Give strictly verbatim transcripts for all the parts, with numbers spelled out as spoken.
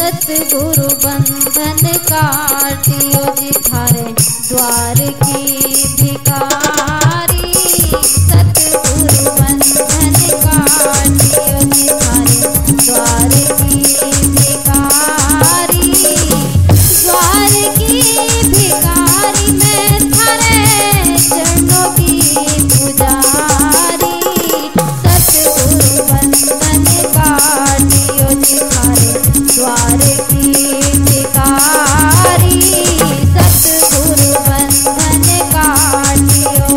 सतगुरु बंधन काटियो जी थारे द्वार की भिखारी। सतगुरु बंधन काटियो जी थारे द्वार की भिखारी। द्वार की भिखारी मैं थारे चरणों की पुजारी। सतगुरु बंधन काटियो जी थारे द्वार की भिखारी। सतगुरु बंधन काटियो।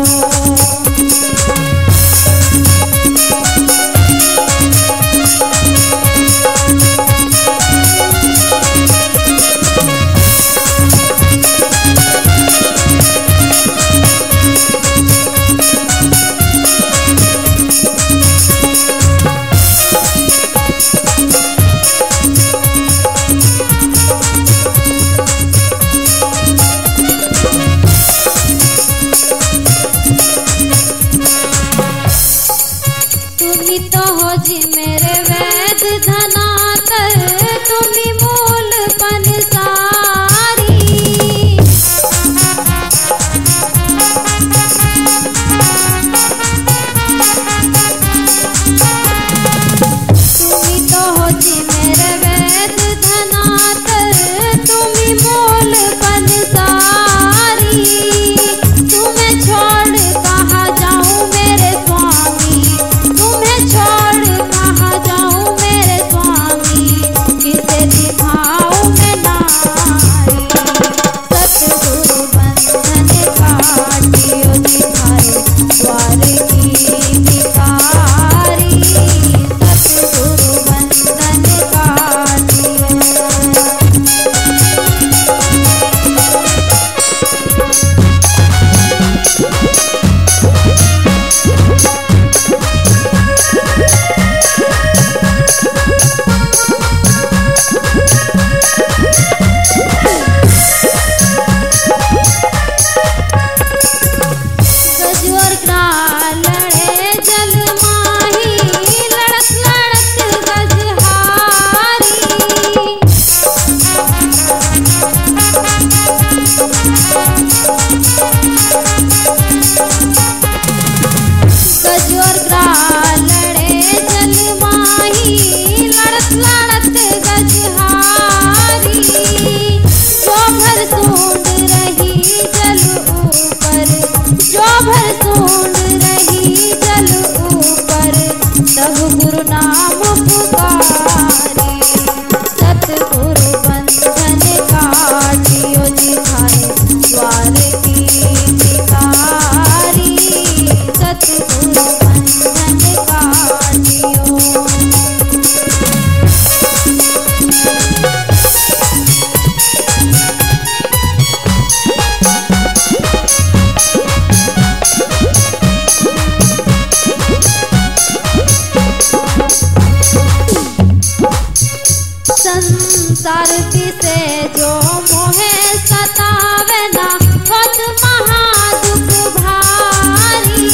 तुम्ही तो हो जी मेरे वैद धनातर, तुम्ही मूल पंसारी। तुम्ही तो हो जी मेरे वैद धनातर, तुम्ही मूल पंसारी। तुम्हें छोड़ कहाँ जाऊं मेरे स्वामी, तुम्हें छोड़ कहाँ जाऊं मेरे स्वामी, किसे दिखाऊं मैं नारी। सतगुरु बंधन काटियो जी थारे द्वार की भिखारी। सतगुरु बंधन काटियो। गजवर ग्राल लड़े जल माही, लड़त लड़त गजहारी। गजवर ग्राल लड़े जल माही, लड़त लड़त गजहारी। जो भर सूंड रही जल ऊपर, जो भर सूंड रही जल ऊपर, तब गुरु नाम पुकारे। सतगुरु बंधन काटियो जी थारे द्वार की भिखारी। सतगुरु बंधन काटियो। संसार से जो मोहे सतावे ना, होत महा दुख भारी।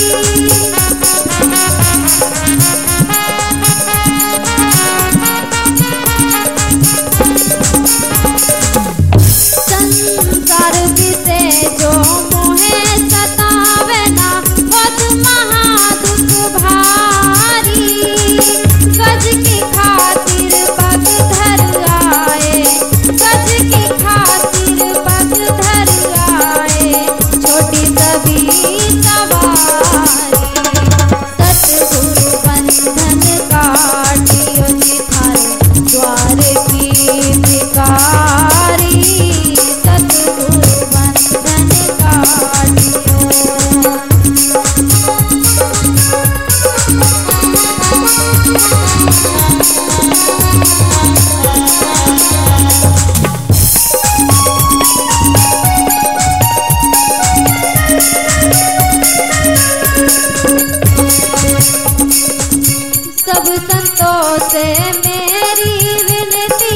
संसार से जो मोहे सतावे ना, होत महा दुख भारी। गज की खातिर पग धर आए, गज की खातिर पग धर आए, छोटी सभी सवारी। सतगुरु बंधन काटियो जी थारे द्वार की भिखारी। सतगुरु बंधन काटियो। सब संतों से मेरी विनती